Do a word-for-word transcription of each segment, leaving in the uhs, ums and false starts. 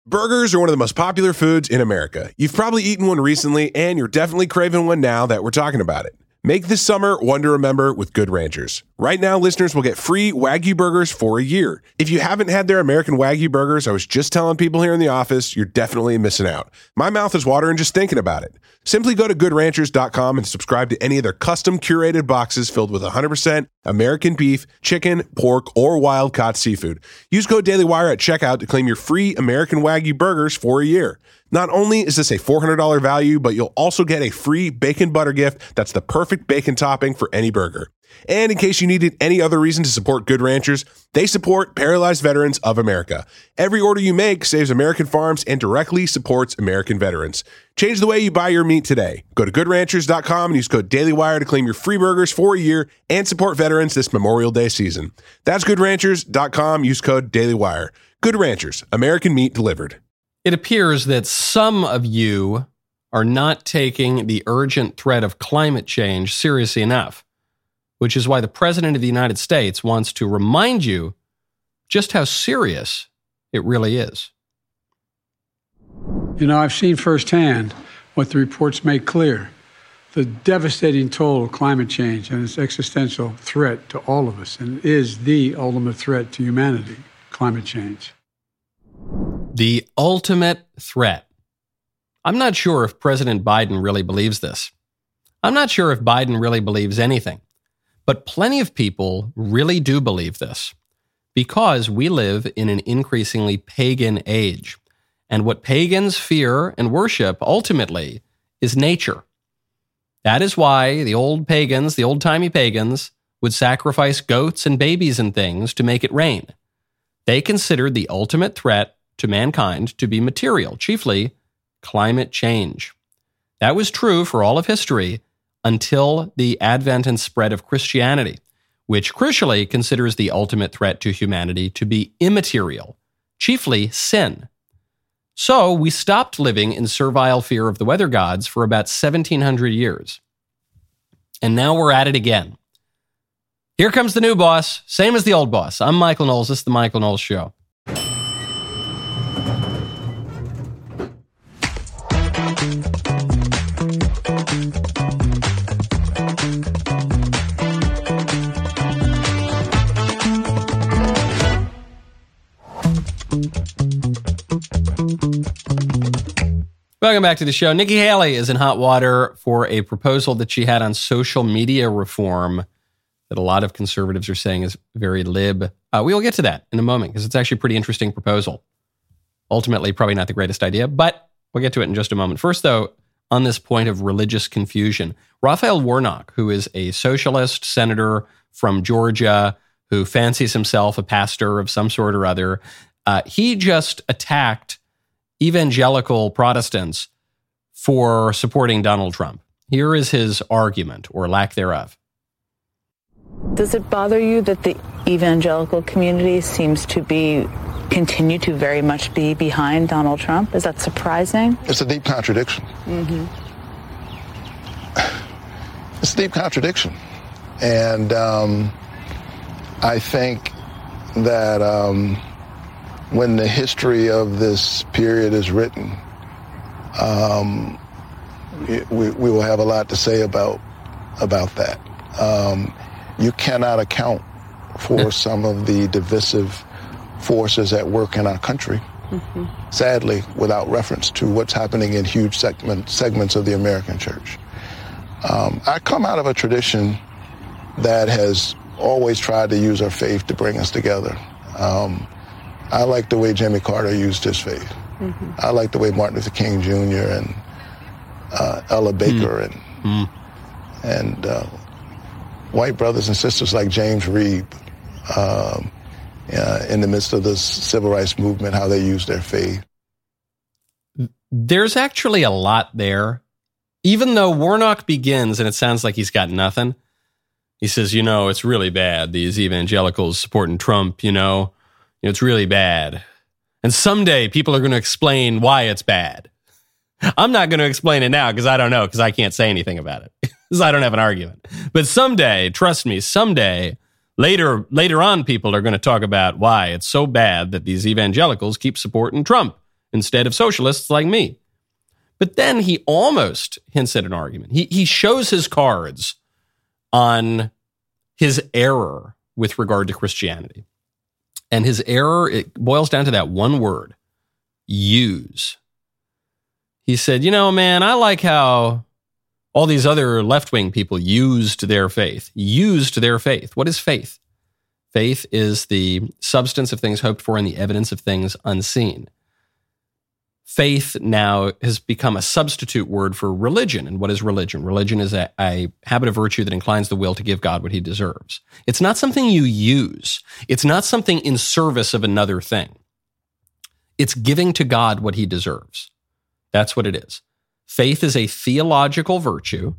Burgers are one of the most popular foods in America. You've probably eaten one recently, and you're definitely craving one now that we're talking about it. Make this summer one to remember with Good Ranchers. Right now, listeners will get free Wagyu burgers for a year. If you haven't had their American Wagyu burgers, I was just telling people here in the office, you're definitely missing out. My mouth is watering just thinking about it. Simply go to good ranchers dot com and subscribe to any of their custom curated boxes filled with one hundred percent American beef, chicken, pork, or wild-caught seafood. Use code DailyWire at checkout to claim your free American Wagyu burgers for a year. Not only is this a four hundred dollars value, but you'll also get a free bacon butter gift that's the perfect bacon topping for any burger. And in case you needed any other reason to support Good Ranchers, they support Paralyzed Veterans of America. Every order you make saves American farms and directly supports American veterans. Change the way you buy your meat today. Go to good ranchers dot com and use code DailyWire to claim your free burgers for a year and support veterans this Memorial Day season. That's good ranchers dot com. Use code DailyWire. Good Ranchers, American meat delivered. It appears that some of you are not taking the urgent threat of climate change seriously enough, which is why the President of the United States wants to remind you just how serious it really is. You know, I've seen firsthand what the reports make clear, the devastating toll of climate change and its existential threat to all of us, and it is the ultimate threat to humanity, climate change. The ultimate threat. I'm not sure if President Biden really believes this. I'm not sure if Biden really believes anything. But plenty of people really do believe this because we live in an increasingly pagan age. And what pagans fear and worship ultimately is nature. That is why the old pagans, the old-timey pagans, would sacrifice goats and babies and things to make it rain. They considered the ultimate threat to mankind to be material, chiefly climate change. That was true for all of history until the advent and spread of Christianity, which crucially considers the ultimate threat to humanity to be immaterial, chiefly sin. So we stopped living in servile fear of the weather gods for about seventeen hundred years. And now we're at it again. Here comes the new boss, same as the old boss. I'm Michael Knowles. This is The Michael Knowles Show. Welcome back to the show. Nikki Haley is in hot water for a proposal that she had on social media reform that a lot of conservatives are saying is very lib. Uh, we will get to that in a moment because it's actually a pretty interesting proposal. Ultimately, probably not the greatest idea, but we'll get to it in just a moment. First, though, on this point of religious confusion, Raphael Warnock, who is a socialist senator from Georgia who fancies himself a pastor of some sort or other, uh, he just attacked evangelical Protestants for supporting Donald Trump. Here is his argument, or lack thereof. Does it bother you that the evangelical community seems to be, continue to very much be behind Donald Trump? Is that surprising? It's a deep contradiction. Mm-hmm. It's a deep contradiction. And um, I think that um, when the history of this period is written, um, we, we will have a lot to say about about that. Um, you cannot account for some of the divisive forces at work in our country, mm-hmm. sadly, without reference to what's happening in huge segment, segments of the American church. Um, I come out of a tradition that has always tried to use our faith to bring us together. Um, I like the way Jimmy Carter used his faith. Mm-hmm. I like the way Martin Luther King Junior and uh, Ella Baker mm. and mm. and uh, white brothers and sisters like James Reeb um, uh, in the midst of this civil rights movement, how they used their faith. There's actually a lot there. Even though Warnock begins, and it sounds like he's got nothing, he says, you know, it's really bad, these evangelicals supporting Trump, you know. You know, it's really bad. And someday people are going to explain why it's bad. I'm not going to explain it now because I don't know, because I can't say anything about it. Because I don't have an argument. But someday, trust me, someday, later later on, people are going to talk about why it's so bad that these evangelicals keep supporting Trump. instead of socialists like me. But then he almost hints at an argument. He, he shows his cards on his error with regard to Christianity. And his error, it boils down to that one word, use. He said, you know, man, I like how all these other left-wing people used their faith. Used their faith. What is faith? Faith is the substance of things hoped for and the evidence of things unseen. Faith now has become a substitute word for religion. And what is religion? Religion is a, a habit of virtue that inclines the will to give God what he deserves. It's not something you use. It's not something in service of another thing. It's giving to God what he deserves. That's what it is. Faith is a theological virtue,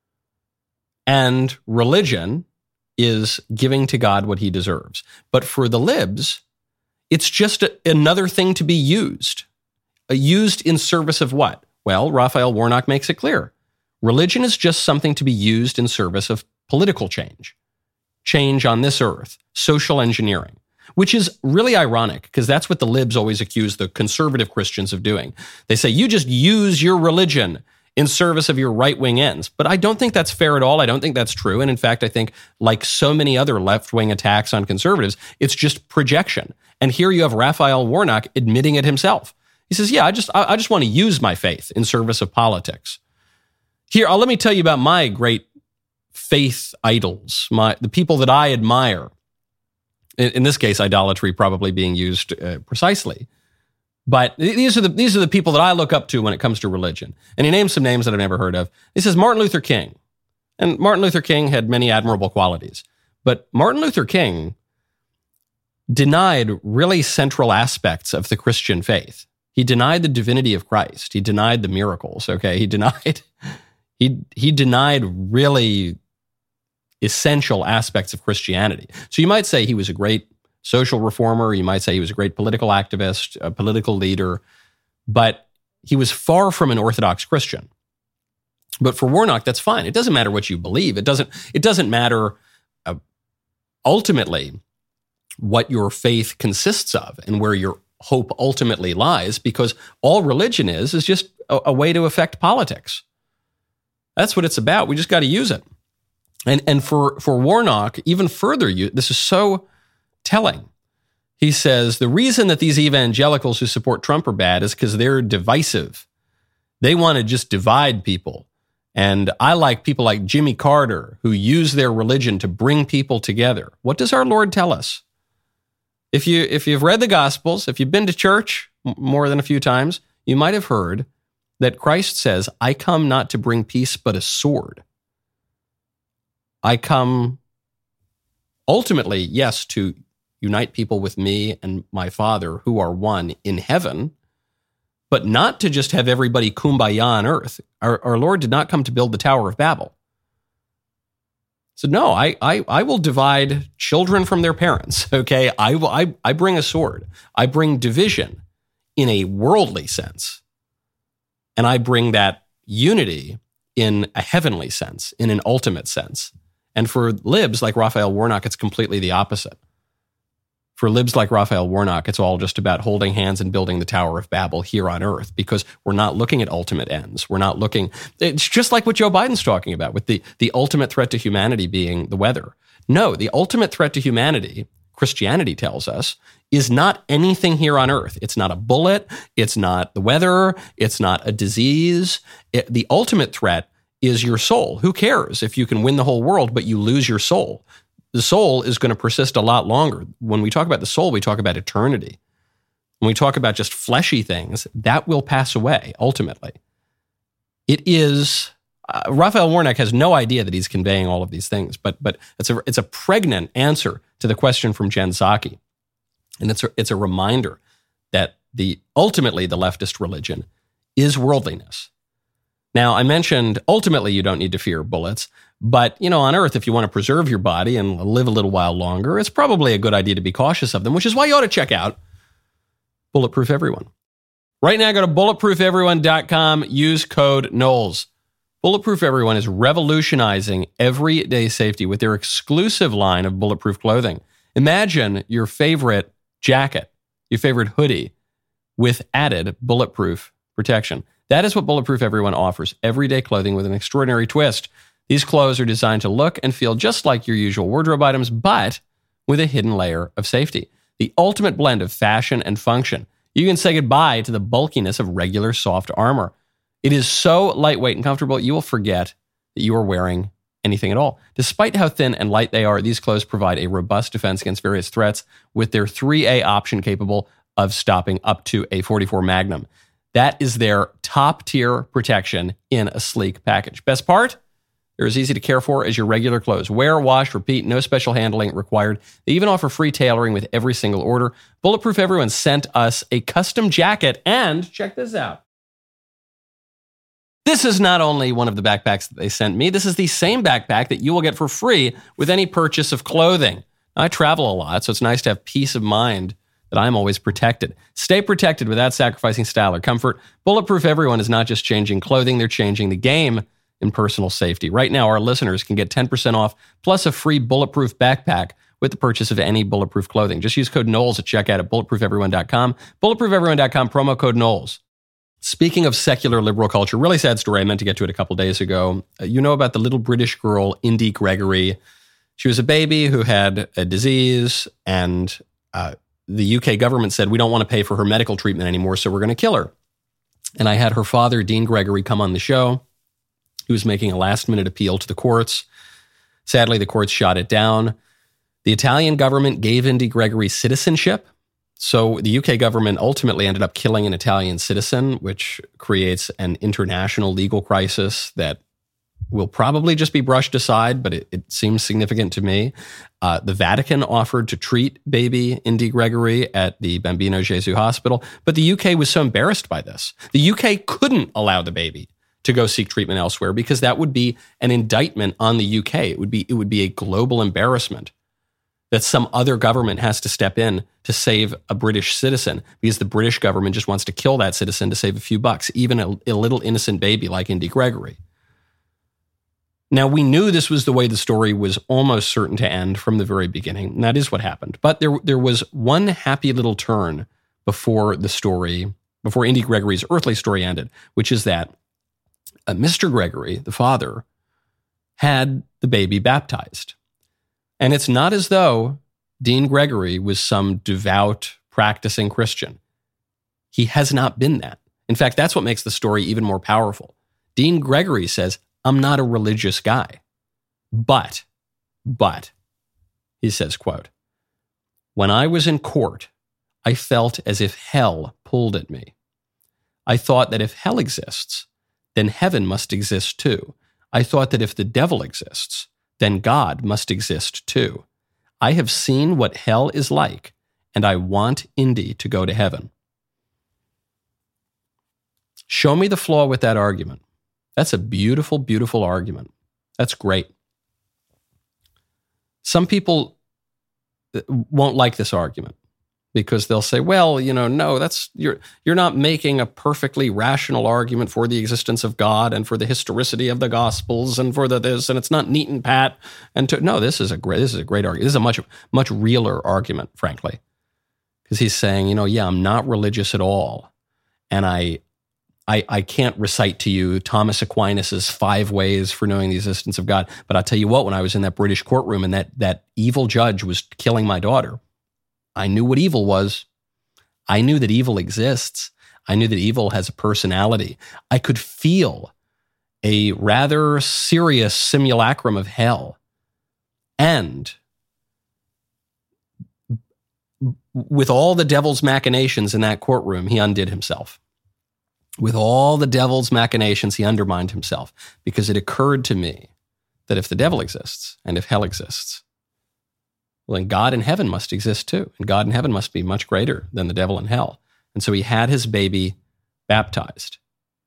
and religion is giving to God what he deserves. But for the libs, it's just a, another thing to be used. Used in service of what? Well, Raphael Warnock makes it clear. Religion is just something to be used in service of political change. Change on this earth. Social engineering. Which is really ironic, because that's what the libs always accuse the conservative Christians of doing. They say, you just use your religion in service of your right-wing ends. But I don't think that's fair at all. I don't think that's true. And in fact, I think, like so many other left-wing attacks on conservatives, it's just projection. And here you have Raphael Warnock admitting it himself. He says, yeah, I just I, I just want to use my faith in service of politics. Here, I'll, let me tell you about my great faith idols, my the people that I admire. In, in this case, idolatry probably being used uh, precisely. But these are the these are the people that I look up to when it comes to religion. And he names some names that I've never heard of. He says Martin Luther King. And Martin Luther King had many admirable qualities. But Martin Luther King denied really central aspects of the Christian faith. He denied the divinity of Christ. He denied the miracles, okay? He denied he he denied really essential aspects of Christianity. So you might say he was a great social reformer. You might say he was a great political activist, a political leader, but he was far from an Orthodox Christian. But for Warnock, that's fine. It doesn't matter what you believe. It doesn't, it doesn't matter uh, ultimately what your faith consists of and where your hope ultimately lies, because all religion is is just a, a way to affect politics. That's what it's about. We just got to use it. And and for, for Warnock, even further, you, this is so telling. He says, the reason that these evangelicals who support Trump are bad is because they're divisive. They want to just divide people. And I like people like Jimmy Carter, who use their religion to bring people together. What does our Lord tell us? If you, if you've read the Gospels, if you've been to church more than a few times, you might have heard that Christ says, I come not to bring peace, but a sword. I come ultimately, yes, to unite people with me and my Father who are one in heaven, but not to just have everybody kumbaya on earth. Our, our Lord did not come to build the Tower of Babel. So no, I, I I will divide children from their parents, okay? I, will, I, I bring a sword. I bring division in a worldly sense. And I bring that unity in a heavenly sense, in an ultimate sense. And for libs like Raphael Warnock, it's completely the opposite. For libs like Raphael Warnock, it's all just about holding hands and building the Tower of Babel here on earth, because we're not looking at ultimate ends. We're not looking, it's just like what Joe Biden's talking about with the, the ultimate threat to humanity being the weather. No, the ultimate threat to humanity, Christianity tells us, is not anything here on earth. It's not a bullet. It's not the weather. It's not a disease. It, the ultimate threat is your soul. Who cares if you can win the whole world, but you lose your soul? The soul is going to persist a lot longer. When we talk about the soul, we talk about eternity. When we talk about just fleshy things, that will pass away ultimately. It is, uh, Raphael Warnock has no idea that he's conveying all of these things, but but it's a it's a pregnant answer to the question from Jen Psaki. And it's a, it's a reminder that the ultimately the leftist religion is worldliness. Now, I mentioned ultimately you don't need to fear bullets, but, you know, on Earth, if you want to preserve your body and live a little while longer, it's probably a good idea to be cautious of them, which is why you ought to check out Bulletproof Everyone. Right now, go to bulletproof everyone dot com, use code Knowles. Bulletproof Everyone is revolutionizing everyday safety with their exclusive line of bulletproof clothing. Imagine your favorite jacket, your favorite hoodie, with added bulletproof protection. That is what Bulletproof Everyone offers, everyday clothing with an extraordinary twist. These clothes are designed to look and feel just like your usual wardrobe items, but with a hidden layer of safety. The ultimate blend of fashion and function. You can say goodbye to the bulkiness of regular soft armor. It is so lightweight and comfortable, you will forget that you are wearing anything at all. Despite how thin and light they are, these clothes provide a robust defense against various threats with their three A option capable of stopping up to a forty-four Magnum. That is their top-tier protection in a sleek package. Best part? They're as easy to care for as your regular clothes. Wear, wash, repeat, no special handling required. They even offer free tailoring with every single order. Bulletproof Everyone sent us a custom jacket, and check this out. This is not only one of the backpacks that they sent me, this is the same backpack that you will get for free with any purchase of clothing. Now, I travel a lot, so it's nice to have peace of mind that I'm always protected. Stay protected without sacrificing style or comfort. Bulletproof Everyone is not just changing clothing, they're changing the game in personal safety. Right now, our listeners can get ten percent off plus a free bulletproof backpack with the purchase of any bulletproof clothing. Just use code Knowles at checkout at bulletproof everyone dot com. bulletproof everyone dot com, promo code Knowles. Speaking of secular liberal culture, really sad story. I meant to get to it a couple days ago. Uh, you know about the little British girl, Indi Gregory. She was a baby who had a disease, and uh, the U K government said, we don't want to pay for her medical treatment anymore, so we're going to kill her. And I had her father, Dean Gregory, come on the show. He was making a last-minute appeal to the courts. Sadly, the courts shot it down. The Italian government gave Indi Gregory citizenship. So the U K government ultimately ended up killing an Italian citizen, which creates an international legal crisis that will probably just be brushed aside, but it, it seems significant to me. Uh, the Vatican offered to treat baby Indi Gregory at the Bambino Gesù Hospital, but the U K was so embarrassed by this. The U K couldn't allow the baby to go seek treatment elsewhere because that would be an indictment on the U K. It would be, it would be a global embarrassment that some other government has to step in to save a British citizen because the British government just wants to kill that citizen to save a few bucks, even a, a little innocent baby like Indi Gregory. Now, we knew this was the way the story was almost certain to end from the very beginning, and that is what happened. But there, there was one happy little turn before the story, before Indi Gregory's earthly story ended, which is that uh, Mister Gregory, the father, had the baby baptized. And it's not as though Dean Gregory was some devout, practicing Christian. He has not been that. In fact, that's what makes the story even more powerful. Dean Gregory says, I'm not a religious guy. But, but, he says, quote, when I was in court, I felt as if hell pulled at me. I thought that if hell exists, then heaven must exist too. I thought that if the devil exists, then God must exist too. I have seen what hell is like, and I want Indi to go to heaven. Show me the flaw with that argument. That's a beautiful, beautiful argument. That's great. Some people won't like this argument because they'll say, well, you know, no, that's you're you're not making a perfectly rational argument for the existence of God and for the historicity of the Gospels and for the this, and it's not neat and pat. And to, no, this is a great this is a great argument. This is a much much realer argument, frankly, because he's saying, you know, yeah, I'm not religious at all, and I. I, I can't recite to you Thomas Aquinas's five ways for knowing the existence of God. But I'll tell you what, when I was in that British courtroom and that, that evil judge was killing my daughter, I knew what evil was. I knew that evil exists. I knew that evil has a personality. I could feel a rather serious simulacrum of hell. And with all the devil's machinations in that courtroom, he undid himself. With all the devil's machinations, he undermined himself because it occurred to me that if the devil exists and if hell exists, well, then God in heaven must exist too. And God in heaven must be much greater than the devil in hell. And so he had his baby baptized.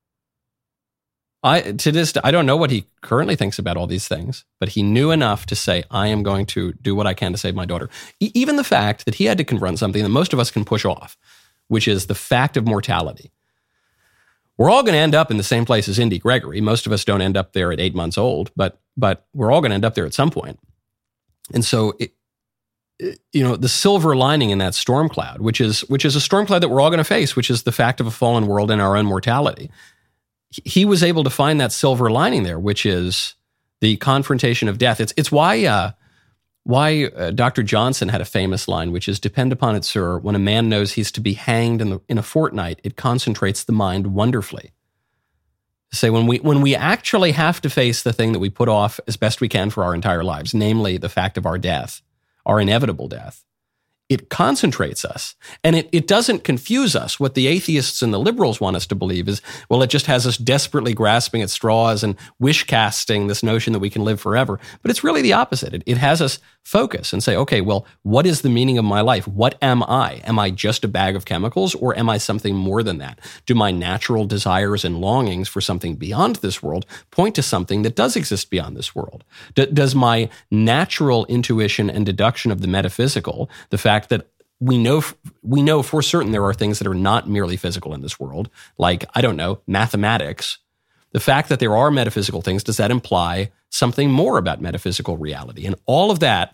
I, to this, I don't know what he currently thinks about all these things, but he knew enough to say, I am going to do what I can to save my daughter. E- even the fact that he had to confront something that most of us can push off, which is the fact of mortality. We're all going to end up in the same place as Indi Gregory. Most of us don't end up there at eight months old, but but we're all going to end up there at some point. And so it, you know, the silver lining in that storm cloud, which is which is a storm cloud that we're all going to face, which is the fact of a fallen world and our own mortality. He was able to find that silver lining there, which is the confrontation of death. It's it's why uh, why uh, Doctor Johnson had a famous line, which is, "Depend upon it, sir, when a man knows he's to be hanged in, the, in a fortnight, it concentrates the mind wonderfully." Say when we when we actually have to face the thing that we put off as best we can for our entire lives, namely the fact of our death, our inevitable death, it concentrates us, and it, it doesn't confuse us. What the atheists and the liberals want us to believe is, well, it just has us desperately grasping at straws and wish casting this notion that we can live forever. But it's really the opposite. It, it has us focus and say, okay, well, what is the meaning of my life? What am I? Am I just a bag of chemicals, or am I something more than that? Do my natural desires and longings for something beyond this world point to something that does exist beyond this world? D- does my natural intuition and deduction of the metaphysical, the fact that we know we know for certain there are things that are not merely physical in this world, like, I don't know, mathematics. The fact that there are metaphysical things, does that imply something more about metaphysical reality? And all of that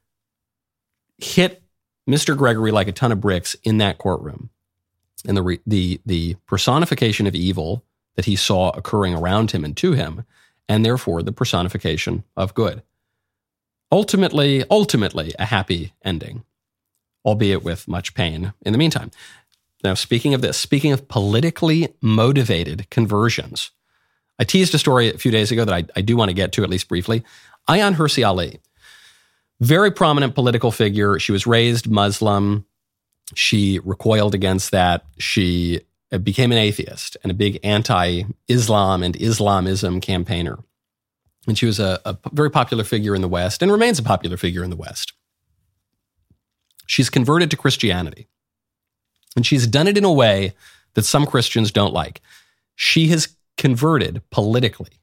hit Mister Gregory like a ton of bricks in that courtroom. And the the the personification of evil that he saw occurring around him and to him, and therefore the personification of good. Ultimately, ultimately a happy ending, albeit with much pain in the meantime. Now, speaking of this, speaking of politically motivated conversions, I teased a story a few days ago that I, I do want to get to at least briefly. Ayaan Hirsi Ali, very prominent political figure. She was raised Muslim. She recoiled against that. She became an atheist and a big anti-Islam and Islamism campaigner. And she was a, a very popular figure in the West and remains a popular figure in the West. She's converted to Christianity, and she's done it in a way that some Christians don't like. She has converted politically.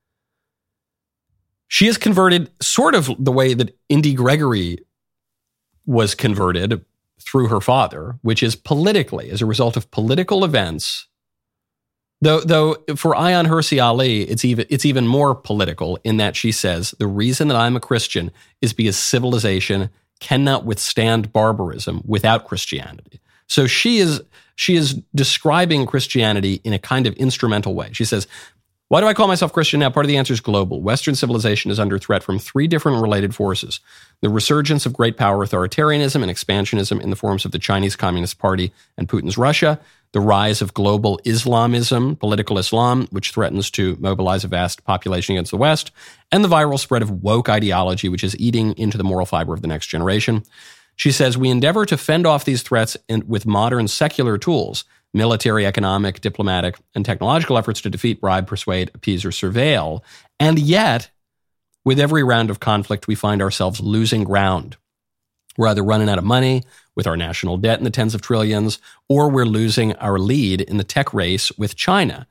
She is converted sort of the way that Indi Gregory was converted through her father, which is politically, as a result of political events. Though, though for Ayaan Hirsi Ali, it's even it's even more political in that she says, the reason that I'm a Christian is because civilization cannot withstand barbarism without Christianity. So she is she is describing Christianity in a kind of instrumental way. She says, why do I call myself Christian now? Part of the answer is global. Western civilization is under threat from three different related forces: the resurgence of great power authoritarianism and expansionism in the forms of the Chinese Communist Party and Putin's Russia, the rise of global Islamism, political Islam, which threatens to mobilize a vast population against the West, and the viral spread of woke ideology, which is eating into the moral fiber of the next generation. She says, we endeavor to fend off these threats in, with modern secular tools, military, economic, diplomatic, and technological efforts to defeat, bribe, persuade, appease, or surveil. And yet, with every round of conflict, we find ourselves losing ground. We're either running out of money with our national debt in the tens of trillions, or we're losing our lead in the tech race with China.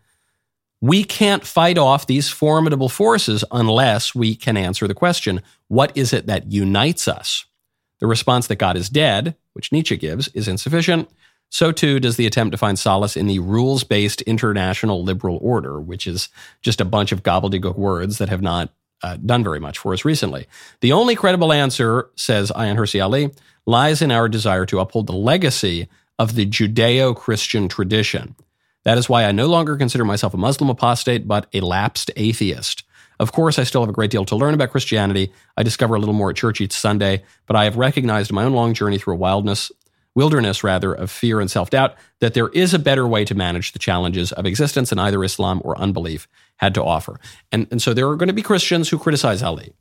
We can't fight off these formidable forces unless we can answer the question, what is it that unites us? The response that God is dead, which Nietzsche gives, is insufficient. So too does the attempt to find solace in the rules-based international liberal order, which is just a bunch of gobbledygook words that have not uh, done very much for us recently. The only credible answer, says Ayaan Hirsi Ali, lies in our desire to uphold the legacy of the Judeo-Christian tradition. That is why I no longer consider myself a Muslim apostate, but a lapsed atheist. Of course, I still have a great deal to learn about Christianity. I discover a little more at church each Sunday, but I have recognized in my own long journey through a wildness wilderness rather, of fear and self-doubt, that there is a better way to manage the challenges of existence than either Islam or unbelief had to offer. And, and so there are going to be Christians who criticize Ali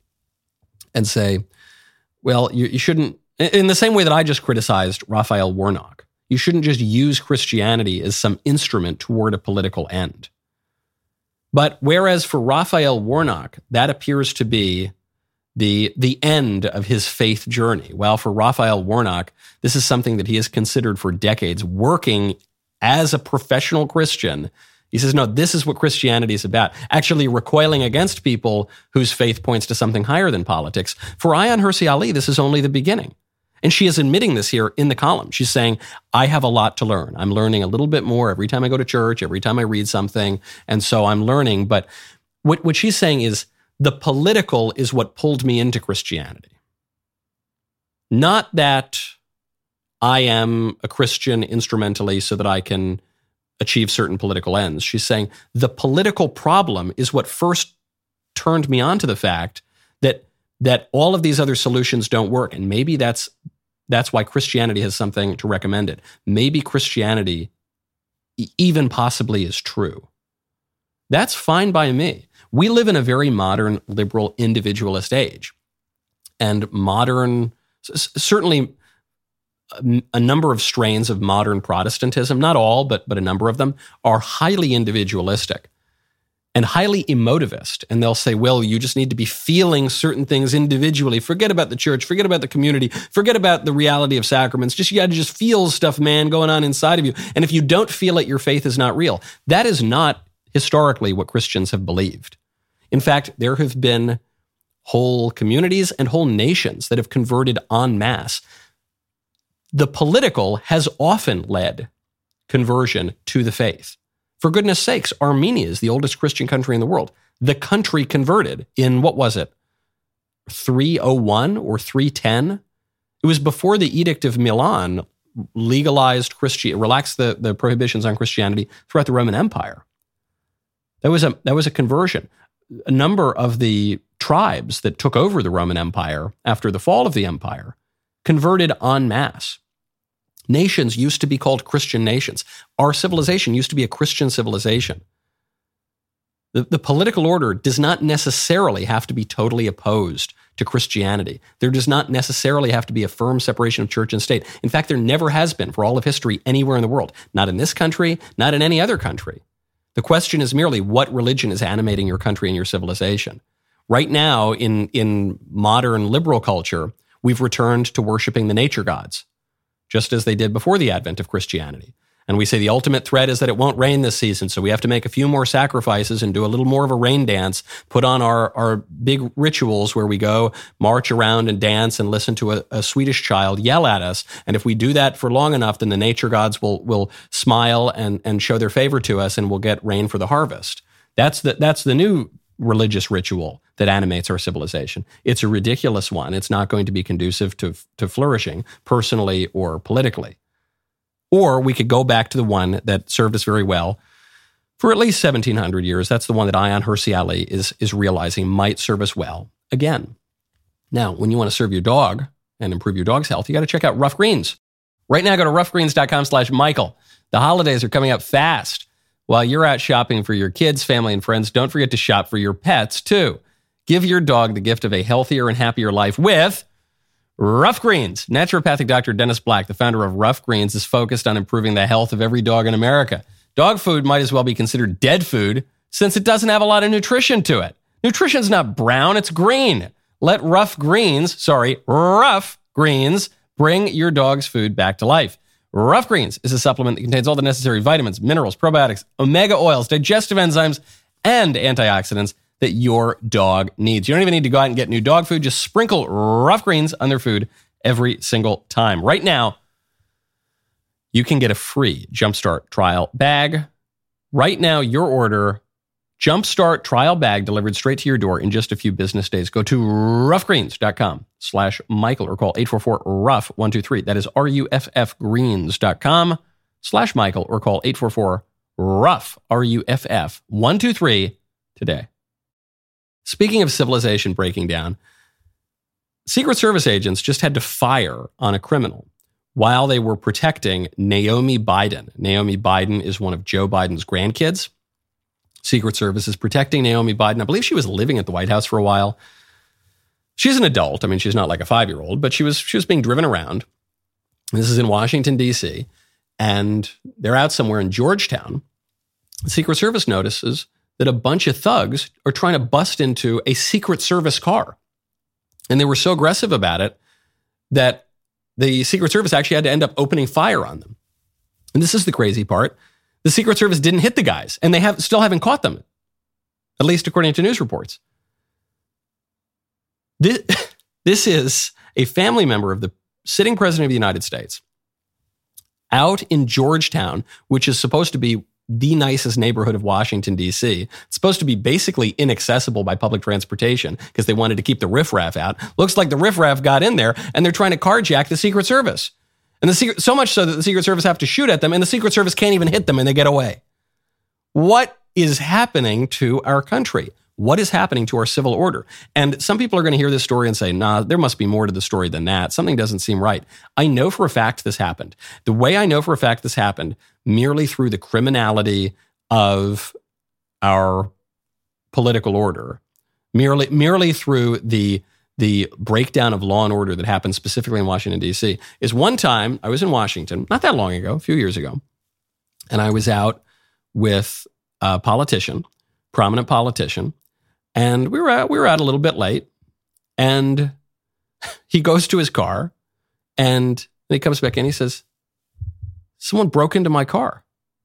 and say, well, you, you shouldn't, in the same way that I just criticized Raphael Warnock, you shouldn't just use Christianity as some instrument toward a political end. But whereas for Raphael Warnock, that appears to be the the end of his faith journey. Well, for Raphael Warnock, this is something that he has considered for decades, working as a professional Christian. He says, no, this is what Christianity is about, actually recoiling against people whose faith points to something higher than politics. For Ayaan Hirsi Ali, this is only the beginning. And she is admitting this here in the column. She's saying, I have a lot to learn. I'm learning a little bit more every time I go to church, every time I read something. And so I'm learning. But what, what she's saying is, the political is what pulled me into Christianity. Not that I am a Christian instrumentally so that I can achieve certain political ends. She's saying the political problem is what first turned me on to the fact that that all of these other solutions don't work. And maybe that's that's why Christianity has something to recommend it. Maybe Christianity even possibly is true. That's fine by me. We live in a very modern, liberal, individualist age. And modern, certainly a number of strains of modern Protestantism, not all, but, but a number of them, are highly individualistic and highly emotivist. And they'll say, well, you just need to be feeling certain things individually. Forget about the church, forget about the community, forget about the reality of sacraments. Just, you got to just feel stuff, man, going on inside of you. And if you don't feel it, your faith is not real. That is not historically what Christians have believed. In fact, there have been whole communities and whole nations that have converted en masse. The political has often led conversion to the faith. For goodness sakes, Armenia is the oldest Christian country in the world. The country converted in, what was it, three oh one or three ten? It was before the Edict of Milan legalized Christianity, relaxed the, the prohibitions on Christianity throughout the Roman Empire. That was a that was a conversion. A number of the tribes that took over the Roman Empire after the fall of the empire converted en masse. Nations used to be called Christian nations. Our civilization used to be a Christian civilization. The, the political order does not necessarily have to be totally opposed to Christianity. There does not necessarily have to be a firm separation of church and state. In fact, there never has been for all of history anywhere in the world. Not in this country, not in any other country. The question is merely what religion is animating your country and your civilization. Right now, in, in modern liberal culture, we've returned to worshiping the nature gods, just as they did before the advent of Christianity. And we say the ultimate threat is that it won't rain this season, so we have to make a few more sacrifices and do a little more of a rain dance, put on our, our big rituals where we go march around and dance and listen to a, a Swedish child yell at us. And if we do that for long enough, then the nature gods will, will smile and, and show their favor to us, and we'll get rain for the harvest. That's the, that's the new religious ritual that animates our civilization. It's a ridiculous one. It's not going to be conducive to, to flourishing personally or politically. Or we could go back to the one that served us very well for at least seventeen hundred years. That's the one that Ayaan Hirsi Ali is, is realizing might serve us well again. Now, when you want to serve your dog and improve your dog's health, you got to check out Rough Greens. Right now, go to roughgreens.com slash Michael. The holidays are coming up fast. While you're out shopping for your kids, family, and friends, don't forget to shop for your pets, too. Give your dog the gift of a healthier and happier life with Rough Greens. Naturopathic Doctor Dennis Black, the founder of Rough Greens, is focused on improving the health of every dog in America. Dog food might as well be considered dead food since it doesn't have a lot of nutrition to it. Nutrition's not brown, it's green. Let Rough Greens, sorry, Rough Greens, bring your dog's food back to life. Rough Greens is a supplement that contains all the necessary vitamins, minerals, probiotics, omega oils, digestive enzymes, and antioxidants that your dog needs. You don't even need to go out and get new dog food. Just sprinkle Rough Greens on their food every single time. Right now, you can get a free Jumpstart trial bag. Right now, your order, Jumpstart trial bag delivered straight to your door in just a few business days. Go to roughgreens.com slash Michael or call eight four four, rough one two three. That is R-U-F-F greens.com slash Michael or call eight four four, rough, R U F F one two three today. Speaking of civilization breaking down, Secret Service agents just had to fire on a criminal while they were protecting Naomi Biden. Naomi Biden is one of Joe Biden's grandkids. Secret Service is protecting Naomi Biden. I believe she was living at the White House for a while. She's an adult. I mean, she's not like a five-year-old, but she was she was being driven around. This is in Washington, D C, and they're out somewhere in Georgetown. The Secret Service notices that a bunch of thugs are trying to bust into a Secret Service car. And they were so aggressive about it that the Secret Service actually had to end up opening fire on them. And this is the crazy part. The Secret Service didn't hit the guys, and they have still haven't caught them, at least according to news reports. This, this is a family member of the sitting president of the United States out in Georgetown, which is supposed to be the nicest neighborhood of Washington, D C. It's supposed to be basically inaccessible by public transportation because they wanted to keep the riffraff out. Looks like the riffraff got in there and they're trying to carjack the Secret Service. And the secret, so much so that the Secret Service have to shoot at them and the Secret Service can't even hit them and they get away. What is happening to our country? What is happening to our civil order? And some people are going to hear this story and say, nah, there must be more to the story than that. Something doesn't seem right. I know for a fact this happened. The way I know for a fact this happened, merely through the criminality of our political order, merely merely through the, the breakdown of law and order that happened specifically in Washington, D C, is one time I was in Washington, not that long ago, a few years ago, and I was out with a politician, prominent politician, and we were out, we were out a little bit late, and he goes to his car, and he comes back in. He says, "Someone broke into my car."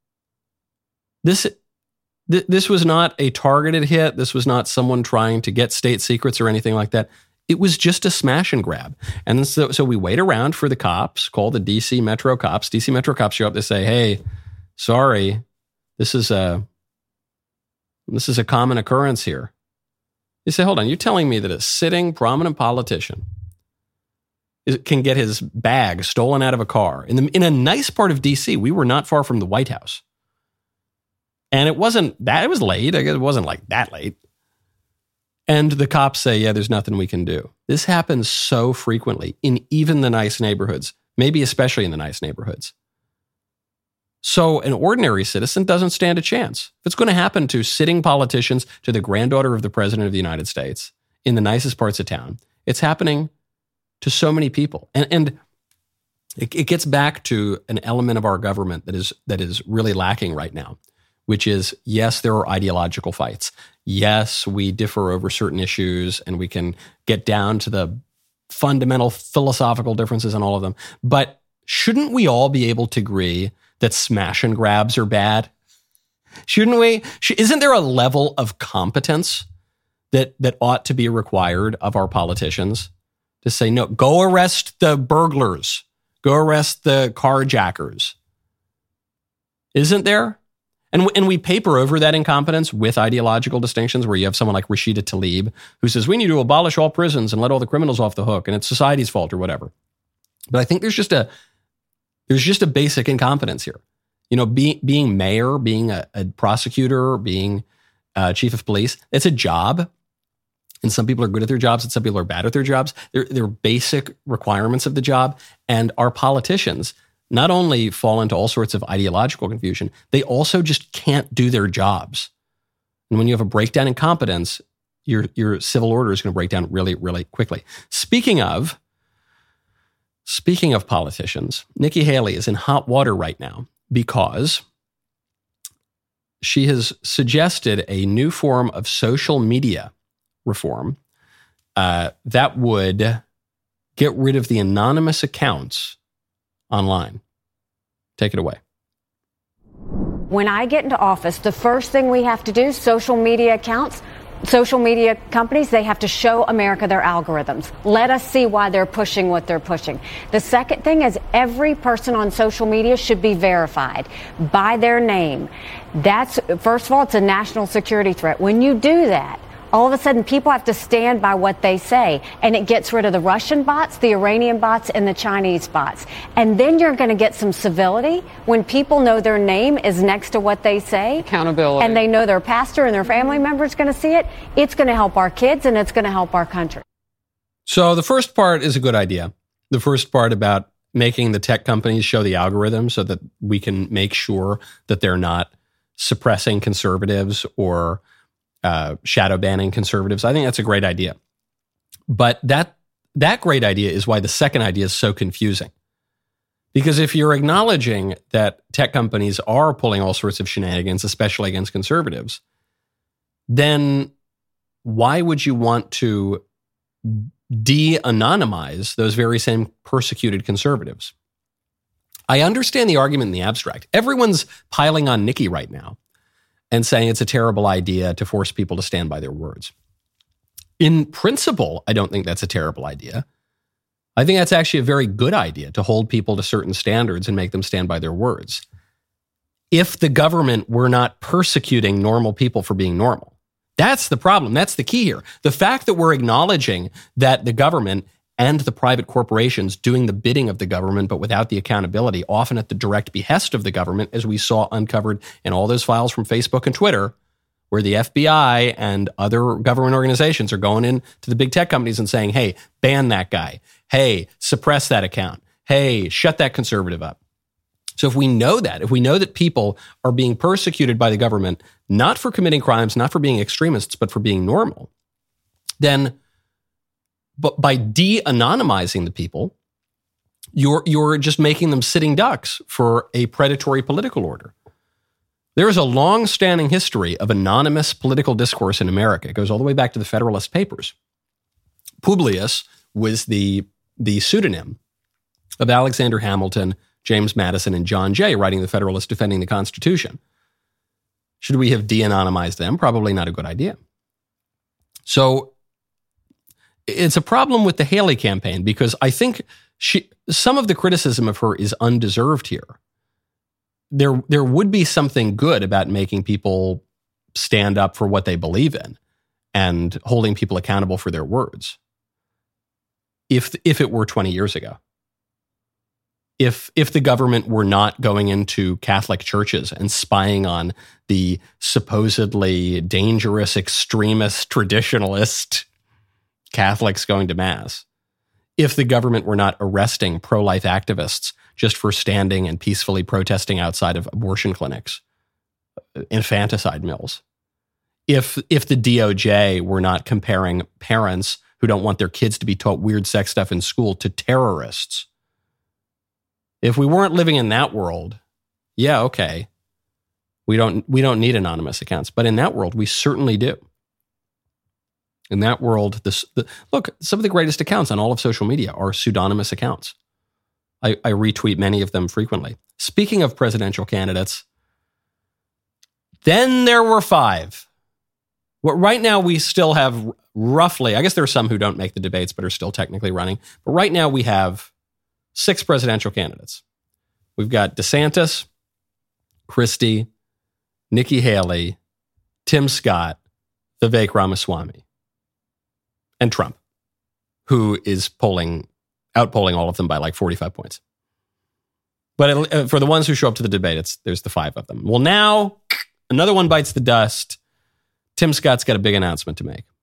This, th- this was not a targeted hit. This was not someone trying to get state secrets or anything like that. It was just a smash and grab. And so, so we wait around for the cops, call the D C Metro cops. D C Metro cops show up. They say, "Hey, sorry, this is a this is a common occurrence here." You say, hold on, you're telling me that a sitting prominent politician is, can get his bag stolen out of a car in, the, in a nice part of D C. We were not far from the White House. And it wasn't that, it was late. I guess it wasn't like that late. And the cops say, yeah, there's nothing we can do. This happens so frequently in even the nice neighborhoods, maybe especially in the nice neighborhoods. So an ordinary citizen doesn't stand a chance. If it's going to happen to sitting politicians, to the granddaughter of the President of the United States, in the nicest parts of town, it's happening to so many people. And, and it, it gets back to an element of our government that is that is really lacking right now, which is, yes, there are ideological fights. Yes, we differ over certain issues, and we can get down to the fundamental philosophical differences in all of them. But shouldn't we all be able to agree that smash and grabs are bad? Shouldn't we? Isn't there a level of competence that that ought to be required of our politicians to say, no, go arrest the burglars, go arrest the carjackers? Isn't there? And, and we paper over that incompetence with ideological distinctions where you have someone like Rashida Tlaib who says, we need to abolish all prisons and let all the criminals off the hook and it's society's fault or whatever. But I think there's just a There's just a basic incompetence here. You know, be, being mayor, being a, a prosecutor, being a chief of police, it's a job. And some people are good at their jobs and some people are bad at their jobs. They're, they're basic requirements of the job. And our politicians not only fall into all sorts of ideological confusion, they also just can't do their jobs. And when you have a breakdown in competence, your, your civil order is going to break down really, really quickly. Speaking of Speaking of politicians, Nikki Haley is in hot water right now because she has suggested a new form of social media reform uh, that would get rid of the anonymous accounts online. Take it away. When I get into office, the first thing we have to do, social media accounts, social media companies, they have to show America their algorithms. Let us see why they're pushing what they're pushing. The second thing is every person on social media should be verified by their name. That's, first of all, it's a national security threat. When you do that, all of a sudden people have to stand by what they say, and it gets rid of the Russian bots, the Iranian bots, and the Chinese bots. And then you're going to get some civility when people know their name is next to what they say. Accountability. And they know their pastor and their family member is going to see it. It's going to help our kids, and it's going to help our country. So the first part is a good idea. The first part about making the tech companies show the algorithm so that we can make sure that they're not suppressing conservatives or Uh, shadow banning conservatives. I think that's a great idea. But that that great idea is why the second idea is so confusing. Because if you're acknowledging that tech companies are pulling all sorts of shenanigans, especially against conservatives, then why would you want to de-anonymize those very same persecuted conservatives? I understand the argument in the abstract. Everyone's piling on Nikki right now and saying it's a terrible idea to force people to stand by their words. In principle, I don't think that's a terrible idea. I think that's actually a very good idea to hold people to certain standards and make them stand by their words. if the government were not persecuting normal people for being normal. That's the problem. That's the key here. The fact that we're acknowledging that the government and the private corporations doing the bidding of the government, but without the accountability, often at the direct behest of the government, as we saw uncovered in all those files from Facebook and Twitter, where the F B I and other government organizations are going in to the big tech companies and saying, hey, ban that guy. Hey, suppress that account. Hey, shut that conservative up. So if we know that, if we know that people are being persecuted by the government, not for committing crimes, not for being extremists, but for being normal, then but by de-anonymizing the people, you're, you're just making them sitting ducks for a predatory political order. There is a long-standing history of anonymous political discourse in America. It goes all the way back to the Federalist Papers. Publius was the, the pseudonym of Alexander Hamilton, James Madison, and John Jay, writing the Federalist defending the Constitution. Should we have de-anonymized them? Probably not a good idea. So it's a problem with the Haley campaign because I think she, some of the criticism of her is undeserved here. There, there would be something good about making people stand up for what they believe in and holding people accountable for their words. If, if it were twenty years ago. If, if the government were not going into Catholic churches and spying on the supposedly dangerous, extremist, traditionalist Catholics going to Mass, if the government were not arresting pro-life activists just for standing and peacefully protesting outside of abortion clinics, infanticide mills, if if the D O J were not comparing parents who don't want their kids to be taught weird sex stuff in school to terrorists, if we weren't living in that world, yeah, okay, we don't we don't need anonymous accounts, but in that world, we certainly do. In that world, this the, look, some of the greatest accounts on all of social media are pseudonymous accounts. I, I retweet many of them frequently. Speaking of presidential candidates, then there were five. Well, right now, we still have roughly, I guess there are some who don't make the debates but are still technically running. But right now, we have six presidential candidates. We've got DeSantis, Christie, Nikki Haley, Tim Scott, Vivek Ramaswamy, and Trump, who is polling, outpolling all of them by like forty-five points. But it, for the ones who show up to the debate, it's there's the five of them. Well, now another one bites the dust. Tim Scott's got a big announcement to make.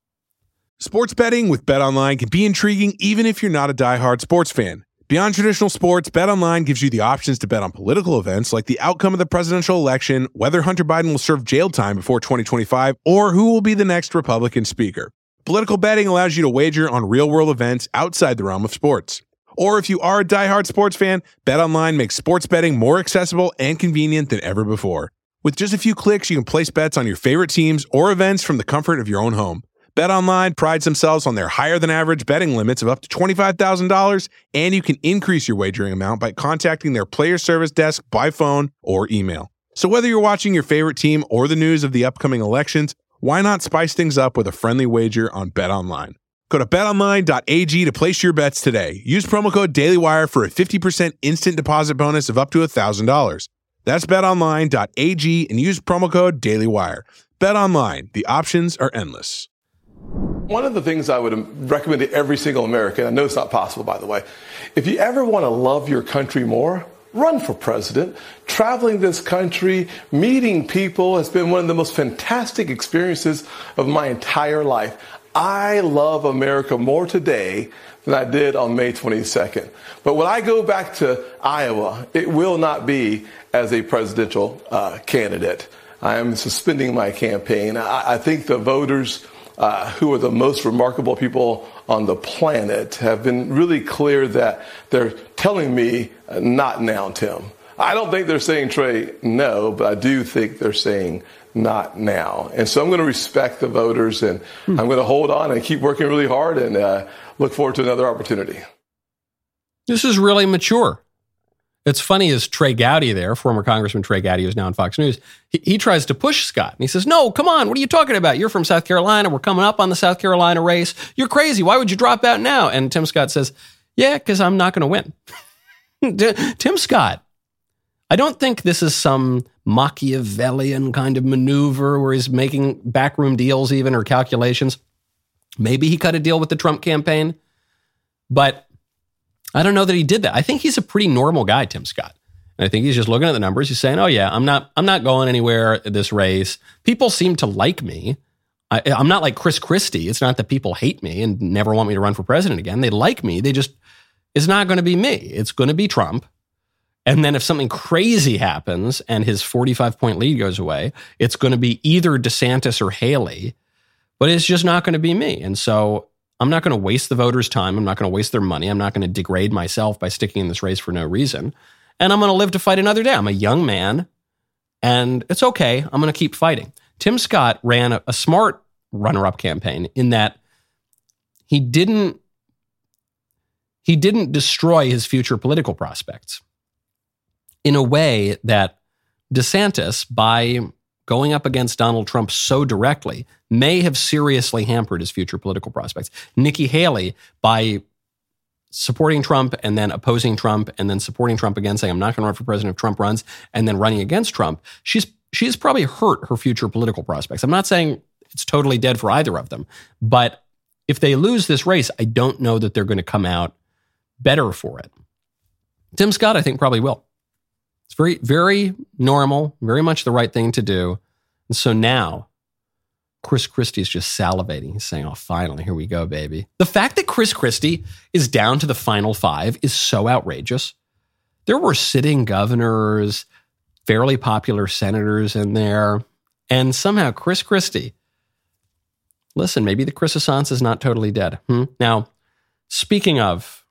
Sports betting with BetOnline can be intriguing even if you're not a diehard sports fan. Beyond traditional sports, BetOnline gives you the options to bet on political events like the outcome of the presidential election, whether Hunter Biden will serve jail time before twenty twenty-five, or who will be the next Republican speaker. Political betting allows you to wager on real-world events outside the realm of sports. Or if you are a diehard sports fan, BetOnline makes sports betting more accessible and convenient than ever before. With just a few clicks, you can place bets on your favorite teams or events from the comfort of your own home. BetOnline prides themselves on their higher-than-average betting limits of up to twenty-five thousand dollars, and you can increase your wagering amount by contacting their player service desk by phone or email. So whether you're watching your favorite team or the news of the upcoming elections, why not spice things up with a friendly wager on BetOnline? Go to bet online dot a g to place your bets today. Use promo code DailyWire for a fifty percent instant deposit bonus of up to one thousand dollars. That's bet online dot a g and use promo code DailyWire. BetOnline, the options are endless. One of the things I would recommend to every single American, I know it's not possible, by the way, if you ever want to love your country more, run for president. Traveling this country, meeting people has been one of the most fantastic experiences of my entire life. I love America more today than I did on May twenty-second. But when I go back to Iowa, it will not be as a presidential uh, candidate. I am suspending my campaign. I, I think the voters uh, who are the most remarkable people on the planet have been really clear that they're telling me uh, not now, Tim. I don't think they're saying, Trey, no, but I do think they're saying not now. And so I'm going to respect the voters, and hmm. I'm going to hold on and keep working really hard and uh, look forward to another opportunity. This is really mature. It's funny as Trey Gowdy there, former Congressman Trey Gowdy, who's now on Fox News, he, he tries to push Scott. And he says, no, come on, what are you talking about? You're from South Carolina. We're coming up on the South Carolina race. You're crazy. Why would you drop out now? And Tim Scott says, yeah, because I'm not going to win. Tim Scott, I don't think this is some Machiavellian kind of maneuver where he's making backroom deals even or calculations. Maybe he cut a deal with the Trump campaign, but I don't know that he did that. I think he's a pretty normal guy, Tim Scott. And I think he's just looking at the numbers. He's saying, oh yeah, I'm not, I'm not going anywhere in this race. People seem to like me. I, I'm not like Chris Christie. It's not that people hate me and never want me to run for president again. They like me. They just, it's not going to be me. It's going to be Trump. And then if something crazy happens and his forty-five point lead goes away, it's going to be either DeSantis or Haley, but it's just not going to be me. And so I'm not going to waste the voters' time. I'm not going to waste their money. I'm not going to degrade myself by sticking in this race for no reason. And I'm going to live to fight another day. I'm a young man, and it's okay. I'm going to keep fighting. Tim Scott ran a, a smart runner-up campaign in that he didn't, he didn't destroy his future political prospects in a way that DeSantis, by going up against Donald Trump so directly, may have seriously hampered his future political prospects. Nikki Haley, by supporting Trump and then opposing Trump and then supporting Trump again, saying, I'm not going to run for president if Trump runs, and then running against Trump, she's she's probably hurt her future political prospects. I'm not saying it's totally dead for either of them, but if they lose this race, I don't know that they're going to come out better for it. Tim Scott, I think, probably will. It's very, very normal, very much the right thing to do. And so now, Chris Christie is just salivating. He's saying, oh, finally, here we go, baby. The fact that Chris Christie is down to the final five is so outrageous. There were sitting governors, fairly popular senators in there, and somehow Chris Christie, listen, maybe the Chrysaissance is not totally dead. Hmm? Now, speaking of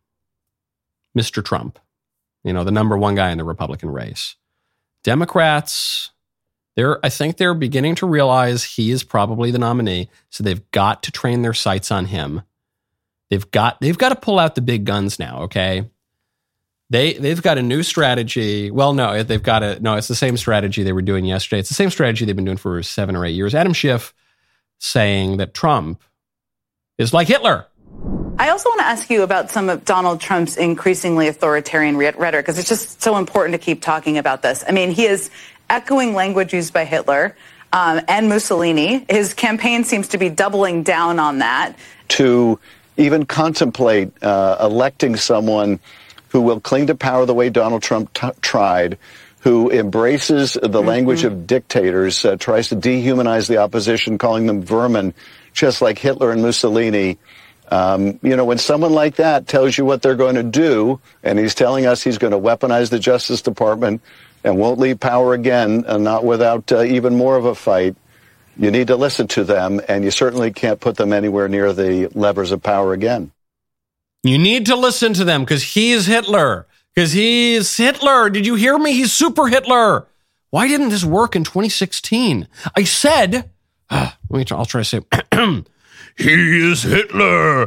Mister Trump, you know, the number one guy in the Republican race, Democrats, they're, I think they're beginning to realize he is probably the nominee. So they've got to train their sights on him. They've got, they've got to pull out the big guns now. Okay. They, they've got a new strategy. Well, no, they've got a, no, it's the same strategy they were doing yesterday. It's the same strategy they've been doing for seven or eight years. Adam Schiff saying that Trump is like Hitler. I also want to ask you about some of Donald Trump's increasingly authoritarian rhetoric, because it's just so important to keep talking about this. I mean, he is echoing language used by Hitler um, and Mussolini. His campaign seems to be doubling down on that. To even contemplate uh, electing someone who will cling to power the way Donald Trump t- tried, who embraces the mm-hmm. language of dictators, uh, tries to dehumanize the opposition, calling them vermin, just like Hitler and Mussolini. Um, you know, when someone like that tells you what they're going to do, and he's telling us he's going to weaponize the Justice Department and won't leave power again, and not without uh, even more of a fight, you need to listen to them, and you certainly can't put them anywhere near the levers of power again. You need to listen to them because he's Hitler. Because he's Hitler. Did you hear me? He's super Hitler. Why didn't this work in twenty sixteen? I said, uh, let me try, I'll try to say, he is Hitler.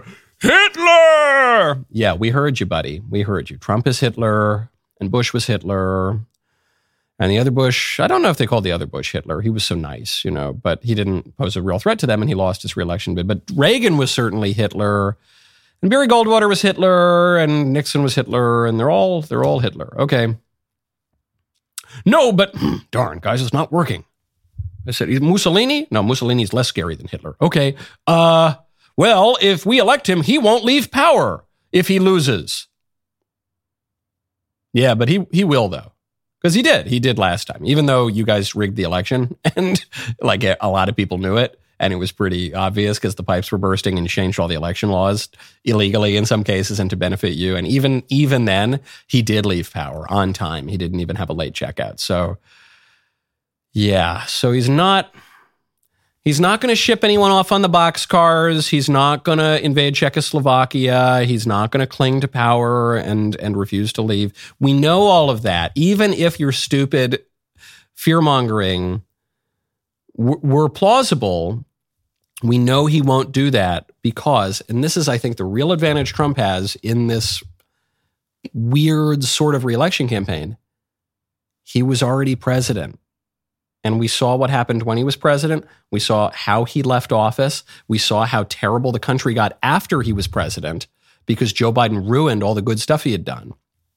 Hitler. Yeah, we heard you, buddy. We heard you. Trump is Hitler, and Bush was Hitler. And the other Bush, I don't know if they called the other Bush Hitler. He was so nice, you know, but he didn't pose a real threat to them, and he lost his reelection bid. But Reagan was certainly Hitler, and Barry Goldwater was Hitler, and Nixon was Hitler, and they're all they're all Hitler. Okay. No, but darn, guys, it's not working. I said, Mussolini? No, Mussolini's less scary than Hitler. Okay. Uh, well, if we elect him, he won't leave power if he loses. Yeah, but he he will, though. Because he did. He did last time, even though you guys rigged the election. And like a lot of people knew it. And it was pretty obvious because the pipes were bursting and changed all the election laws illegally in some cases and to benefit you. And even even then, he did leave power on time. He didn't even have a late checkout. So, yeah. So he's not he's not going to ship anyone off on the boxcars. He's not going to invade Czechoslovakia. He's not going to cling to power and and refuse to leave. We know all of that. Even if you're stupid fear-mongering were plausible, we know he won't do that because, and this is, I think, the real advantage Trump has in this weird sort of re-election campaign, he was already president. And we saw what happened when he was president. We saw how he left office. We saw how terrible the country got after he was president because Joe Biden ruined all the good stuff he had done.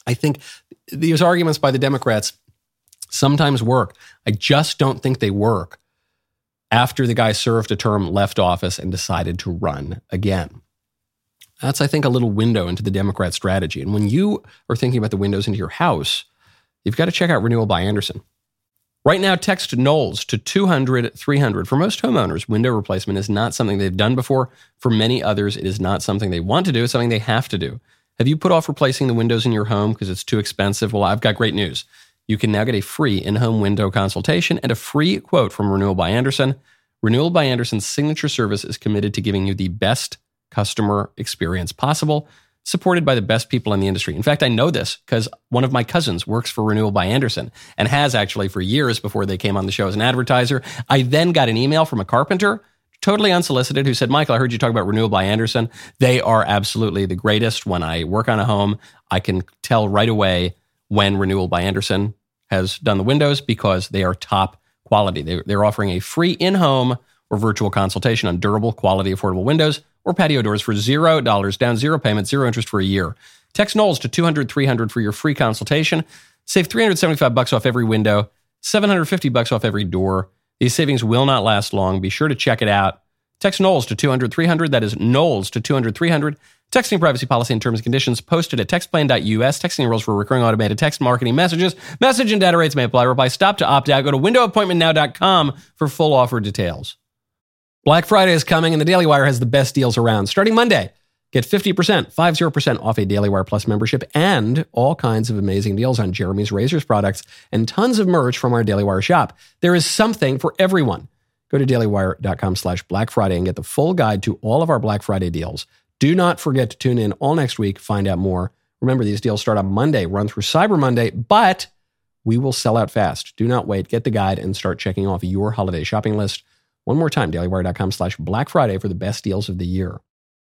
I think these arguments by the Democrats sometimes work. I just don't think they work after the guy served a term, left office, and decided to run again. That's, I think, a little window into the Democrat strategy. And when you are thinking about the windows into your house, you've got to check out Renewal by Andersen. Right now, text Knowles to two hundred three hundred. For most homeowners, window replacement is not something they've done before. For many others, it is not something they want to do. It's something they have to do. Have you put off replacing the windows in your home because it's too expensive? Well, I've got great news. You can now get a free in-home window consultation and a free quote from Renewal by Andersen. Renewal by Andersen's signature service is committed to giving you the best customer experience possible, supported by the best people in the industry. In fact, I know this because one of my cousins works for Renewal by Andersen and has actually for years before they came on the show as an advertiser. I then got an email from a carpenter, totally unsolicited, who said, Michael, I heard you talk about Renewal by Andersen. They are absolutely the greatest. When I work on a home, I can tell right away when Renewal by Andersen has done the windows because they are top quality. They, they're offering a free in-home or virtual consultation on durable, quality, affordable windows or patio doors for zero dollars down, zero payment, zero interest for a year. Text Knowles to two hundred three hundred for your free consultation. Save three hundred seventy-five bucks off every window, seven hundred fifty bucks off every door. These savings will not last long. Be sure to check it out. Text Knowles to two hundred three hundred. That is Knowles to two hundred three hundred. Texting privacy policy and terms and conditions posted at textplan dot U S. Texting rules for recurring automated text marketing messages. Message and data rates may apply. Reply stop to opt out. Go to window appointment now dot com for full offer details. Black Friday is coming and the Daily Wire has the best deals around. Starting Monday, get fifty percent, fifty percent off a Daily Wire Plus membership and all kinds of amazing deals on Jeremy's Razors products and tons of merch from our Daily Wire shop. There is something for everyone. Go to dailywire dot com slash Black Friday and get the full guide to all of our Black Friday deals. Do not forget to tune in all next week, find out more. Remember, these deals start on Monday, run through Cyber Monday, but we will sell out fast. Do not wait. Get the guide and start checking off your holiday shopping list. One more time, dailywire dot com slash Black Friday for the best deals of the year.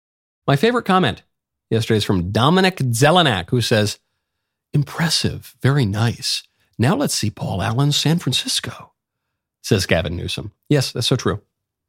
My favorite comment yesterday is from Dominic Zelenak, who says, impressive, very nice. Now let's see Paul Allen's San Francisco, says Gavin Newsom. Yes, that's so true.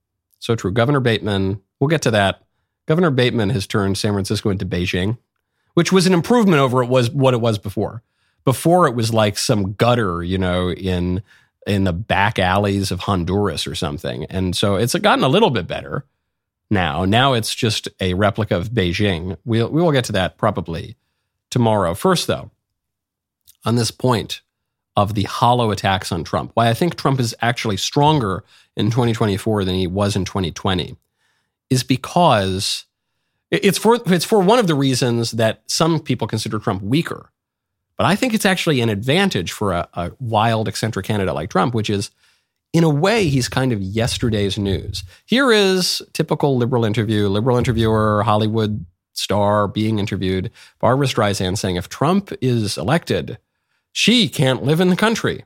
So true. Governor Bateman, we'll get to that. Governor Bateman has turned San Francisco into Beijing, which was an improvement over it was what it was before. Before it was like some gutter, you know, in in the back alleys of Honduras or something. And so it's gotten a little bit better now. Now it's just a replica of Beijing. We'll, we will get to that probably tomorrow. First, though, on this point of the hollow attacks on Trump, why I think Trump is actually stronger in twenty twenty-four than he was in twenty twenty is because it's for it's for one of the reasons that some people consider Trump weaker. But I think it's actually an advantage for a, a wild, eccentric candidate like Trump, which is, in a way, he's kind of yesterday's news. Here is typical liberal interview, liberal interviewer, Hollywood star being interviewed, Barbra Streisand saying, if Trump is elected, she can't live in the country.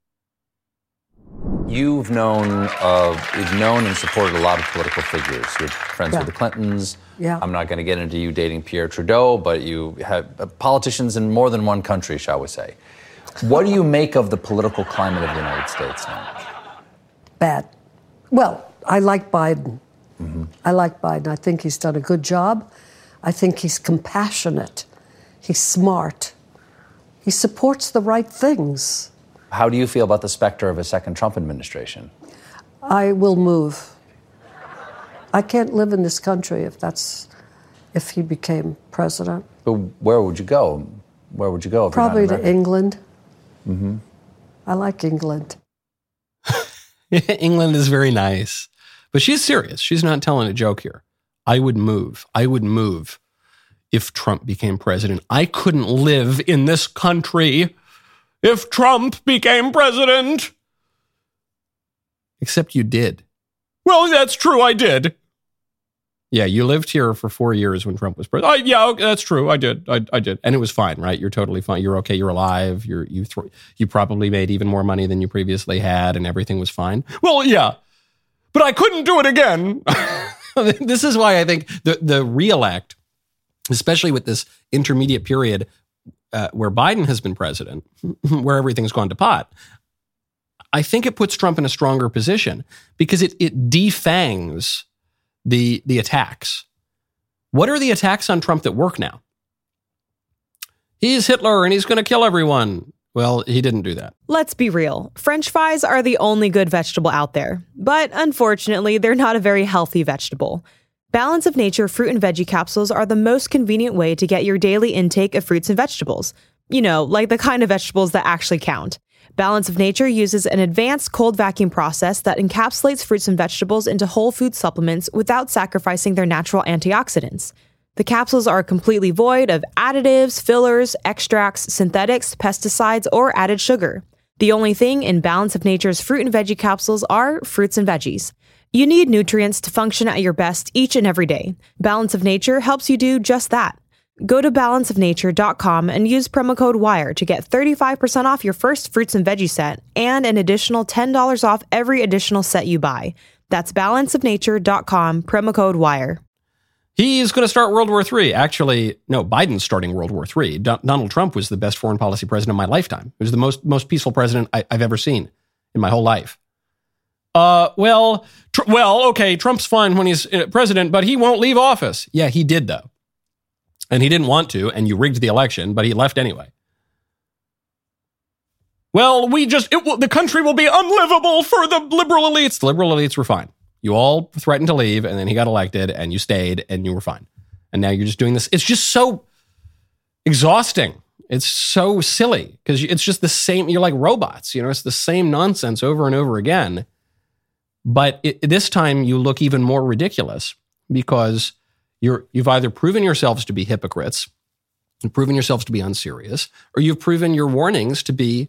You've known of, you've known and supported a lot of political figures. You're friends Yeah. with the Clintons. Yeah. I'm not going to get into you dating Pierre Trudeau, but you have uh, politicians in more than one country, shall we say. What do you make of the political climate of the United States now? Bad. Well, I like Biden. Mm-hmm. I like Biden. I think he's done a good job. I think he's compassionate. He's smart. He supports the right things. How do you feel about the specter of a second Trump administration? I will move. I can't live in this country if that's, if he became president. But where would you go? Where would you go? If Probably you're not to American? England. Mm-hmm. I like England. England is very nice. But she's serious. She's not telling a joke here. I would move. I would move if Trump became president. I couldn't live in this country if Trump became president. Except you did. Well, that's true. I did. Yeah, you lived here for four years when Trump was president. I, yeah, okay, that's true. I did. I, I did. And it was fine, right? You're totally fine. You're okay. You're alive. You're, you, th- you probably made even more money than you previously had and everything was fine. Well, yeah, but I couldn't do it again. This is why I think the, the reelect, especially with this intermediate period uh, where Biden has been president, where everything's gone to pot, I think it puts Trump in a stronger position because it, it defangs the the attacks. What are the attacks on Trump that work now? he's Hitler and he's going to kill everyone. Well, he didn't do that. Let's be real. French fries are the only good vegetable out there. But unfortunately, they're not a very healthy vegetable. Balance of Nature fruit and veggie capsules are the most convenient way to get your daily intake of fruits and vegetables. You know, like the kind of vegetables that actually count. Balance of Nature uses an advanced cold vacuum process that encapsulates fruits and vegetables into whole food supplements without sacrificing their natural antioxidants. The capsules are completely void of additives, fillers, extracts, synthetics, pesticides, or added sugar. The only thing in Balance of Nature's fruit and veggie capsules are fruits and veggies. You need nutrients to function at your best each and every day. Balance of Nature helps you do just that. Go to balance of nature dot com and use promo code WIRE to get thirty-five percent off your first fruits and veggie set and an additional ten dollars off every additional set you buy. That's balance of nature dot com, promo code WIRE. He's going to start World War Three. Actually, no, Biden's starting World War Three. Do- Donald Trump was the best foreign policy president of my lifetime. He was the most most peaceful president I- I've ever seen in my whole life. Uh, well, tr- well, okay, Trump's fine when he's uh, president, but he won't leave office. Yeah, he did, though. And he didn't want to, and you rigged the election, but he left anyway. Well, we just, it will, the country will be unlivable for the liberal elites. The liberal elites were fine. You all threatened to leave, and then he got elected, and you stayed, and you were fine. And now you're just doing this. It's just so exhausting. It's so silly, because it's just the same, you're like robots, you know, it's the same nonsense over and over again. But it, this time you look even more ridiculous, because You're, you've either proven yourselves to be hypocrites, you've proven yourselves to be unserious, or you've proven your warnings to be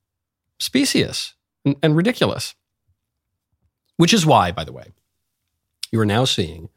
specious and, and ridiculous. Which is why, by the way, you are now seeing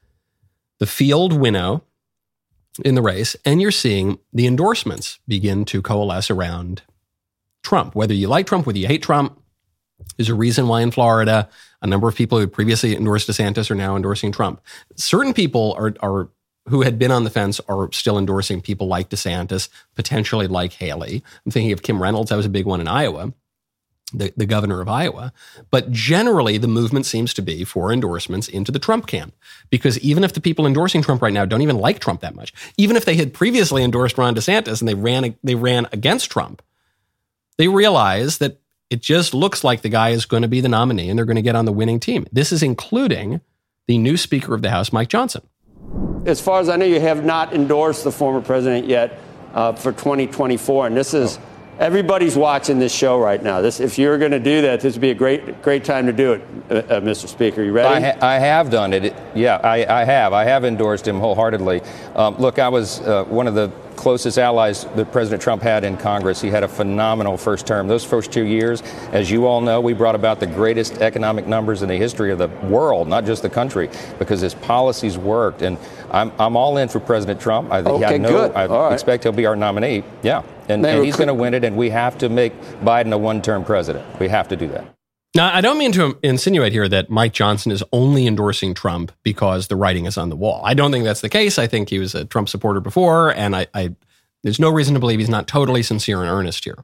the field winnow in the race, and you're seeing the endorsements begin to coalesce around Trump. Whether you like Trump, whether you hate Trump, there's a reason why in Florida, a number of people who had previously endorsed DeSantis are now endorsing Trump. Certain people are, are who had been on the fence are still endorsing people like DeSantis, potentially like Haley. I'm thinking of Kim Reynolds. That was a big one in Iowa, the, the governor of Iowa. But generally, the movement seems to be for endorsements into the Trump camp. Because even if the people endorsing Trump right now don't even like Trump that much, even if they had previously endorsed Ron DeSantis and they ran they ran against Trump, they realize that it just looks like the guy is going to be the nominee and they're going to get on the winning team. This is including the new Speaker of the House, Mike Johnson. As far as I know, you have not endorsed the former president yet uh, for twenty twenty-four. And this is, everybody's watching this show right now. This, if you're going to do that, this would be a great, great time to do it, uh, uh, Mister Speaker. You ready? I, ha- I have done it. it yeah, I, I have. I have endorsed him wholeheartedly. Um, look, I was uh, one of the closest allies that President Trump had in Congress. He had a phenomenal first term. Those first two years, as you all know, we brought about the greatest economic numbers in the history of the world, not just the country, because his policies worked. And I'm I'm all in for President Trump. I think okay, I know good. I right. expect he'll be our nominee. Yeah, and, and he's going to win it. And we have to make Biden a one-term president. We have to do that. Now, I don't mean to insinuate here that Mike Johnson is only endorsing Trump because the writing is on the wall. I don't think that's the case. I think he was a Trump supporter before, and I, I there's no reason to believe he's not totally sincere and earnest here.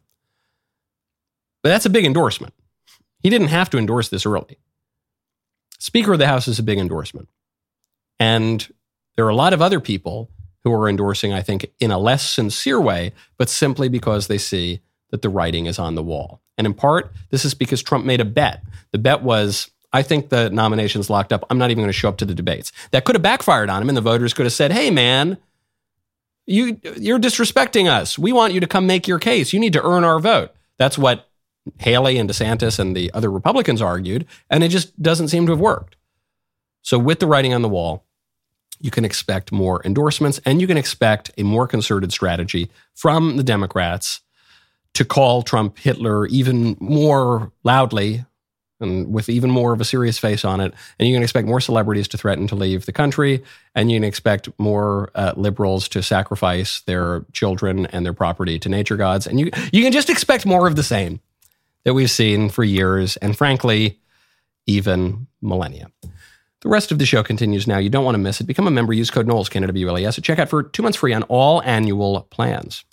But that's a big endorsement. He didn't have to endorse this early. Speaker of the House is a big endorsement. And there are a lot of other people who are endorsing, I think, in a less sincere way, but simply because they see that the writing is on the wall. And in part, this is because Trump made a bet. The bet was, I think the nomination's locked up. I'm not even going to show up to the debates. That could have backfired on him, and the voters could have said, hey, man, you, you're disrespecting us. We want you to come make your case. You need to earn our vote. That's what Haley and DeSantis and the other Republicans argued, and it just doesn't seem to have worked. So with the writing on the wall, you can expect more endorsements, and you can expect a more concerted strategy from the Democrats to call Trump Hitler even more loudly and with even more of a serious face on it. And you can expect more celebrities to threaten to leave the country. And you can expect more uh, liberals to sacrifice their children and their property to nature gods. And you, you can just expect more of the same that we've seen for years and, frankly, even millennia. The rest of the show continues now. You don't want to miss it. Become a member. Use code Knowles, Canada W L E S, at checkout for two months free on all annual plans.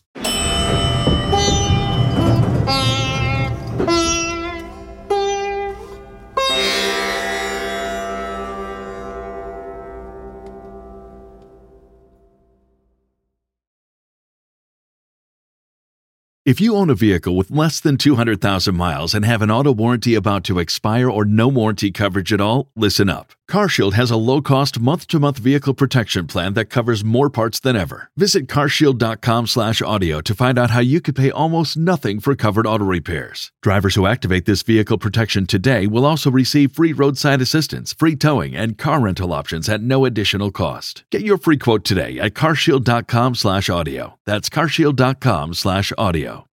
If you own a vehicle with less than two hundred thousand miles and have an auto warranty about to expire or no warranty coverage at all, listen up. CarShield has a low-cost month-to-month vehicle protection plan that covers more parts than ever. Visit carshield.com slash audio to find out how you could pay almost nothing for covered auto repairs. Drivers who activate this vehicle protection today will also receive free roadside assistance, free towing, and car rental options at no additional cost. Get your free quote today at carshield.com slash audio. That's carshield.com slash audio.